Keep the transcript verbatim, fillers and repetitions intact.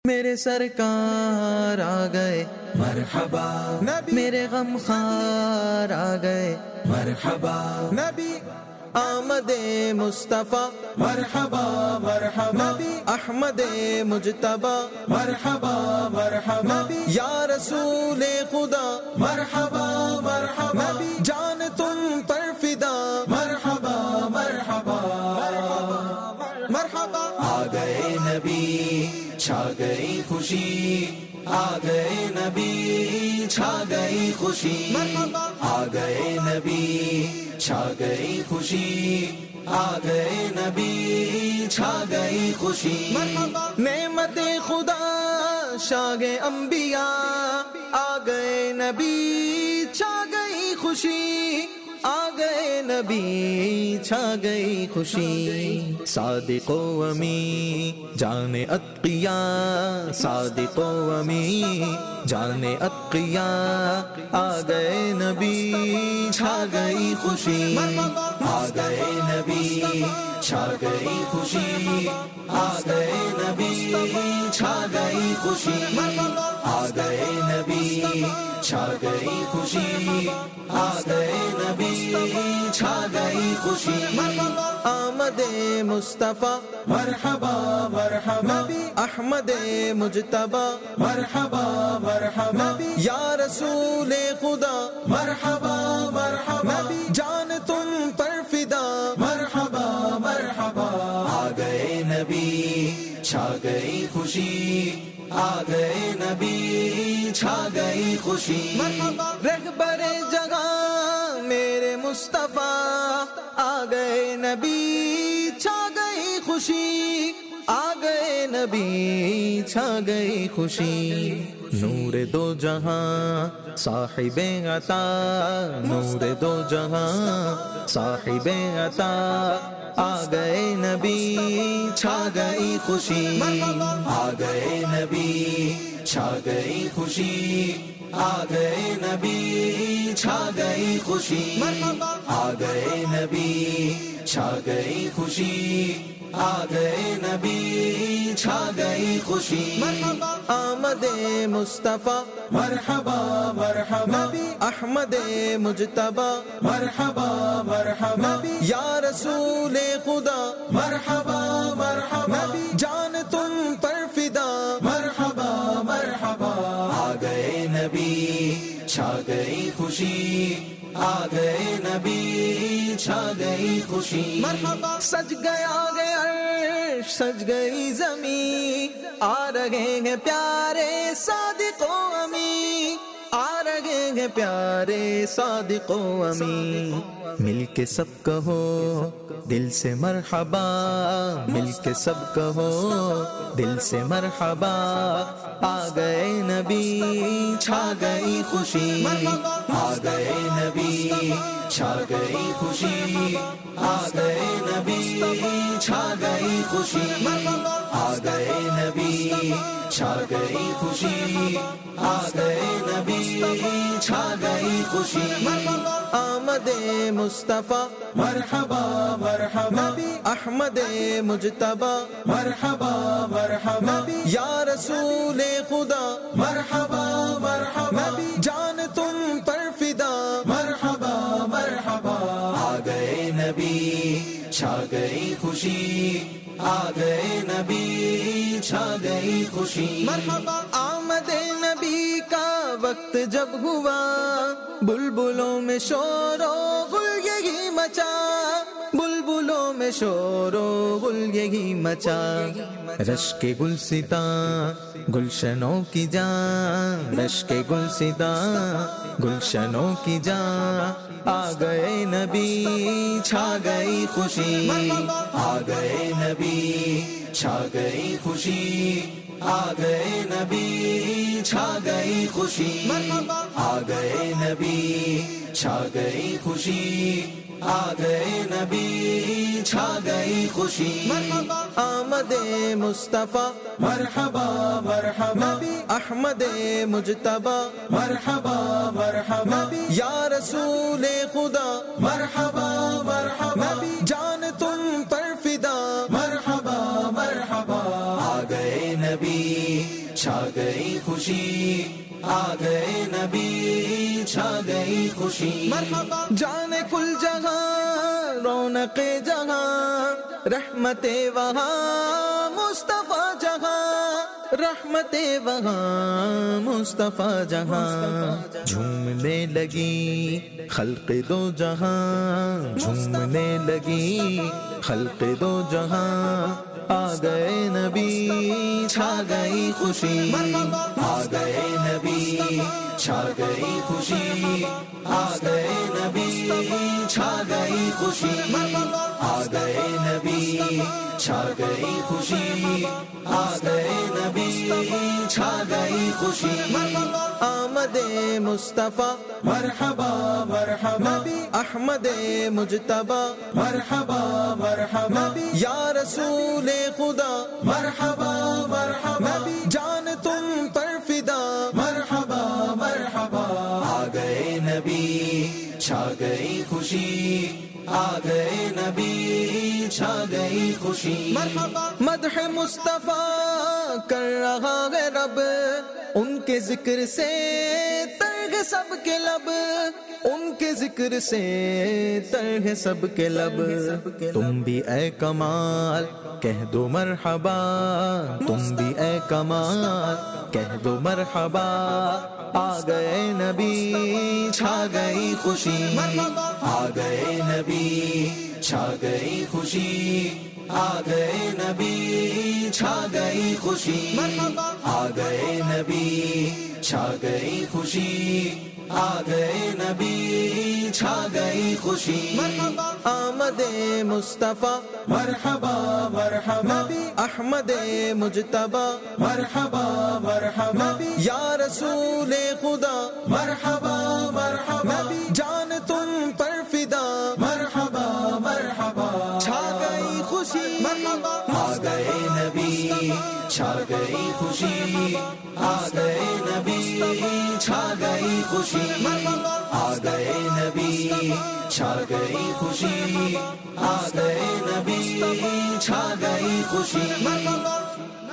میرے سرکار آ گئے مرحبا نبی، میرے غم خار آ گئے مرحبا نبی آمد مصطفیٰ مرحبا مرحبا نبی احمد مجتبی مرحبا مرحبا نبی یا رسول خدا مرحبا مرحبا نبی جان تم پر فدا مرحبا مرحبا مرحبا آ گئے نبی چھا گئی خوشی، آ گئے نبی چھا گئی خوشی، مرحبا آ گئے نبی چھا گئی خوشی، آ گئے نبی چھا گئی خوشی، مرحبا نعمت خدا شاگ انبیاء آ گئے نبی چھا گئی خوشی، آ گئے نبی چھا گئی خوشی، صادق و امی جان اتقیاء، صادق و امی جان اتقیاء آ گئے نبی چھا گئی خوشی، آ گئے نبی چھا گئی خوشی، آ گئے نبی چھا گئی خوشی، آ گئے نبی چھا گئی خوشی، آ گئے نبی چھا گئی خوشی، آمد مصطفیٰ مرحبا مرحبا نبی احمد مجتبی مرحبا مرحبا نبی یا رسول خدا مرحبا مرحبا نبی جان تم پر فدا مرحبا مرحبا آ گئے نبی چھا گئی خوشی، آ گئے نبی چھا گئی خوشی، رہبر جگہ میرے مصطفیٰ آ گئے نبی چھا گئی خوشی، آ گئے نبی چھا گئی خوشی، نور دو جہاں صاحب عطا، نور دو جہاں صاحب عطا آ گئے نبی چھا گئی خوشی، آ گئے نبی چھا گئی خوشی، آ گئے نبی چھا گئی خوشی، آ گئے نبی چھا گئی خوشی، آ گئے نبی چھا گئی خوشی، آمد مصطفیٰ مرحبا مرحبا نبی احمد مجتبی مرحبا مرحبا یا رسول خدا مرحبا مرحبا نبی جان تم پر فدا مرحبا مرحبا آ گئے نبی چھا گئی خوشی، آ گئے نبی چھا گئی خوشی، سج گیا گیا عرش سج گئی زمین آ رہے ہیں پیارے صادق و امی، آ رہے ہیں پیارے صادق و امی، مل کے سب کہو دل سے مرحبا، مل کے سب کہو دل سے مرحبا، آ گئے نبی چھا گئی خوشی، آ گئے نبی چھا گئی خوشی، آ گئے نبی چھا گئی خوشی، آ گئے نبی چھا گئی خوشی، آ گئے نبی چھا گئی خوشی، آمد مصطفیٰ مرحبا مرحبا نبی احمد مجتبی مرحبا مرحبا یا رسول خدا مرحبا مرحبا نبی جان تم پر فدا مرحبا مرحبا آ گئے نبی چھا گئی خوشی، آ گئے نبی چھا گئی خوشی، آمد نبی کا وقت جب ہوا بلبلوں میں شور و غل یہی مچا، بلبلوں میں شور و غل یہی مچا، رش کے گلستاں گلشنوں کی جان، رش کے گلستاں گلشنوں کی جان، آ گئے نبی چھا گئی خوشی، آ گئے نبی چھا گئی خوشی، آ گئے نبی چھا گئی خوشی، آ گئے نبی چھا گئی خوشی، آ گئے نبی چھا گئی خوشی، آمد مصطفیٰ مرحبا مرحبا نبی احمد مجتبی مرحبا مرحبا یا رسول خدا مرحبا مرحبا نبی جان تم پر فدا مرحبا مرحبا آ گئے نبی چھا گئی خوشی، آ گئے نبی چھا گئی خوشی۔ مرحبا جانے کل جہاں رونق جہاں، رحمت وہاں مصطفیٰ جہاں، رحمت وہاں مصطفیٰ جہاں، جھومنے لگی خلق دو جہاں، جھومنے لگی خلق دو جہاں، آ گئے نبی چھا گئی خوشی، آ گئے نبی چھا گئی خوشی، آ گئے نبی چھا گئی خوشی، آ گئے نبی چھا گئی خوشی، آ گئے نبی چھا گئی خوشی۔ آمد مصطفیٰ مرحبا مرحبا، احمد مجتبی مرحبا مرحبا، یا رسول خدا مرحبا مرحبا، جان تم پر فدا، مرحبا مرحبا، آ گئے نبی چھا گئی خوشی، آ گئے نبی چھا گئی خوشی۔ مرحبا مدح مصطفیٰ کر رہا ہے رب، ان کے ذکر سے تر سب کے لب، ان کے ذکر سے تر سب کے لب، تم بھی اے کمال کہہ دو مرحبا، تم بھی اے کمال کہہ دو مرحبا، آ گئے نبی چھا گئی خوشی، آ گئے نبی چھا گئی خوشی، آ گئے نبی چھا گئی خوشی، آ گئے نبی چھا گئی خوشی، آ گئے نبی چھا گئی خوشی۔ آمد مصطفیٰ مرحبا مرحبا، احمد مجتبی مرحبا مرحبا، یا رسول خدا مرحبا مرحبا، جان تم پر فدا، مرحبا مرحبا، چھا گئی خوشی، آ گئے نبی چھا گئی خوشی، آ گئے نبی چھا گئی خوشی، آ گئے نبی چھا گئی خوشی، آ گئے نبی چھا گئی خوشی۔